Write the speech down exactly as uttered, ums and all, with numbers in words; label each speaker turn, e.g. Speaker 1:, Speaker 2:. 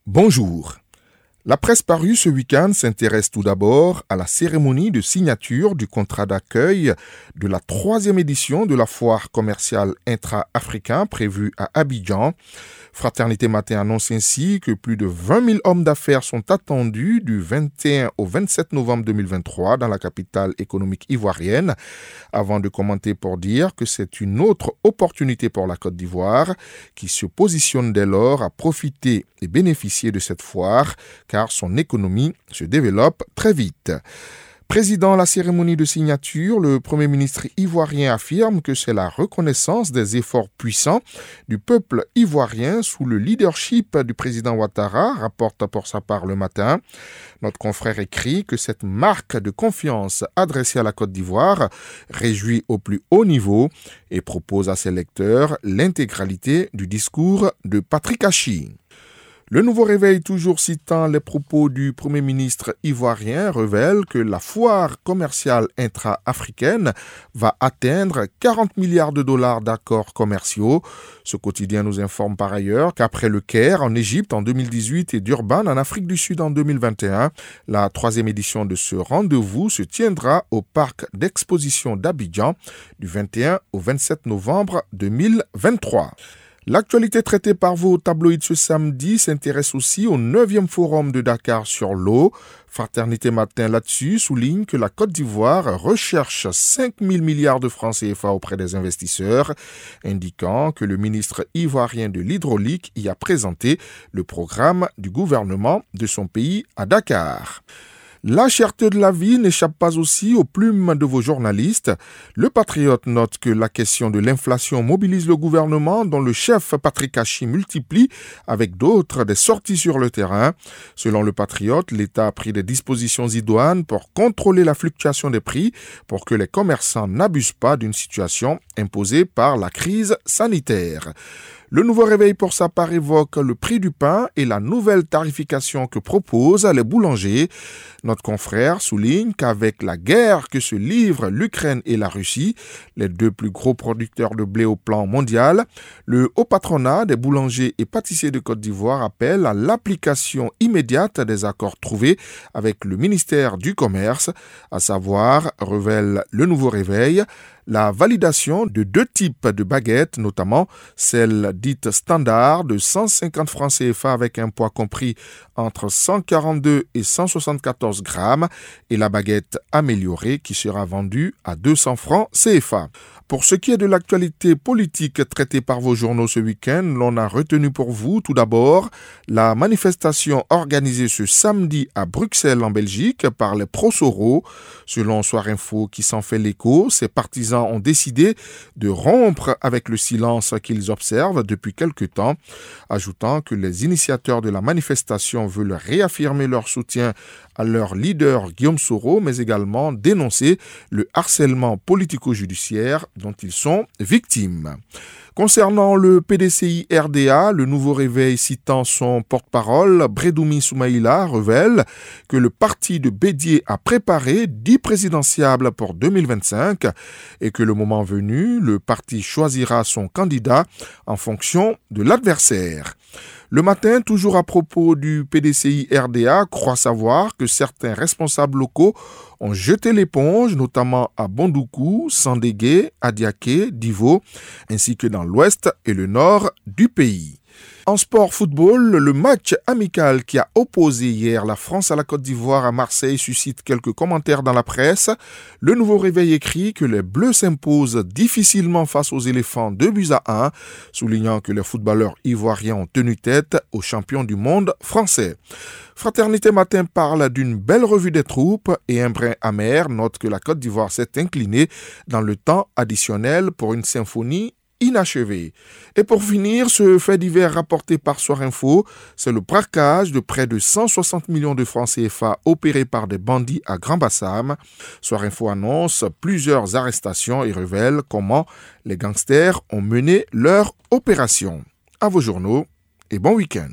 Speaker 1: Bonjour. La presse parue ce week-end s'intéresse tout d'abord à la cérémonie de signature du contrat d'accueil de la troisième édition de la foire commerciale intra-africain prévue à Abidjan. Fraternité Matin annonce ainsi que plus de vingt mille hommes d'affaires sont attendus du vingt et un au vingt-sept novembre deux mille vingt-trois dans la capitale économique ivoirienne, avant de commenter pour dire que c'est une autre opportunité pour la Côte d'Ivoire qui se positionne dès lors à profiter et bénéficier de cette foire car son économie se développe très vite. Présidant la cérémonie de signature, le Premier ministre ivoirien affirme que c'est la reconnaissance des efforts puissants du peuple ivoirien sous le leadership du président Ouattara, rapporte pour sa part Le Matin. Notre confrère écrit que cette marque de confiance adressée à la Côte d'Ivoire réjouit au plus haut niveau et propose à ses lecteurs l'intégralité du discours de Patrick Hachi. Le Nouveau Réveil, toujours citant les propos du Premier ministre ivoirien, révèle que la foire commerciale intra-africaine va atteindre quarante milliards de dollars d'accords commerciaux. Ce quotidien nous informe par ailleurs qu'après le Caire en Égypte en deux mille dix-huit et Durban en Afrique du Sud en deux mille vingt et un, la troisième édition de ce rendez-vous se tiendra au parc d'exposition d'Abidjan du vingt et un au vingt-sept novembre deux mille vingt-trois. L'actualité traitée par vos tabloïds ce samedi s'intéresse aussi au neuvième forum de Dakar sur l'eau. Fraternité Matin là-dessus souligne que la Côte d'Ivoire recherche cinq mille milliards de francs C F A auprès des investisseurs, indiquant que le ministre ivoirien de l'hydraulique y a présenté le programme du gouvernement de son pays à Dakar. La cherté de la vie n'échappe pas aussi aux plumes de vos journalistes. Le Patriote note que la question de l'inflation mobilise le gouvernement dont le chef Patrick Hachi multiplie avec d'autres des sorties sur le terrain. Selon le Patriote, l'État a pris des dispositions idoines pour contrôler la fluctuation des prix pour que les commerçants n'abusent pas d'une situation imposée par la crise sanitaire. Le Nouveau Réveil pour sa part évoque le prix du pain et la nouvelle tarification que proposent les boulangers. Notre confrère souligne qu'avec la guerre que se livrent l'Ukraine et la Russie, les deux plus gros producteurs de blé au plan mondial, le haut patronat des boulangers et pâtissiers de Côte d'Ivoire appelle à l'application immédiate des accords trouvés avec le ministère du Commerce, à savoir, révèle le Nouveau Réveil, la validation de deux types de baguettes, notamment celle dite standard de cent cinquante francs C F A avec un poids compris entre cent quarante-deux et cent soixante-quatorze grammes et la baguette améliorée qui sera vendue à deux cents francs C F A. Pour ce qui est de l'actualité politique traitée par vos journaux ce week-end, l'on a retenu pour vous tout d'abord la manifestation organisée ce samedi à Bruxelles en Belgique par les pro-Soro. Selon Soir Info qui s'en fait l'écho, ces partisans ont décidé de rompre avec le silence qu'ils observent depuis quelque temps, ajoutant que les initiateurs de la manifestation veulent réaffirmer leur soutien à leur leader Guillaume Soro, mais également dénoncer le harcèlement politico-judiciaire dont ils sont victimes. Concernant le P D C I R D A, le Nouveau Réveil citant son porte-parole, Bredoumi Soumaïla, révèle que le parti de Bédié a préparé dix présidentiables pour deux mille vingt-cinq et que le moment venu, le parti choisira son candidat en fonction de l'adversaire. Le Matin, toujours à propos du P D C I R D A, croit savoir que certains responsables locaux ont jeté l'éponge, notamment à Bondoukou, Sandégué, Adiaké, Divo, ainsi que dans l'ouest et le nord du pays. En sport football, le match amical qui a opposé hier la France à la Côte d'Ivoire à Marseille suscite quelques commentaires dans la presse. Le Nouveau Réveil écrit que les Bleus s'imposent difficilement face aux éléphants deux buts à un, soulignant que les footballeurs ivoiriens ont tenu tête aux champions du monde français. Fraternité Matin parle d'une belle revue des troupes et un brin amer note que la Côte d'Ivoire s'est inclinée dans le temps additionnel pour une symphonie inachevé. Et pour finir, ce fait divers rapporté par Soir Info, c'est le braquage de près de cent soixante millions de francs C F A opéré par des bandits à Grand-Bassam. Soir Info annonce plusieurs arrestations et révèle comment les gangsters ont mené leur opération. À vos journaux et bon week-end.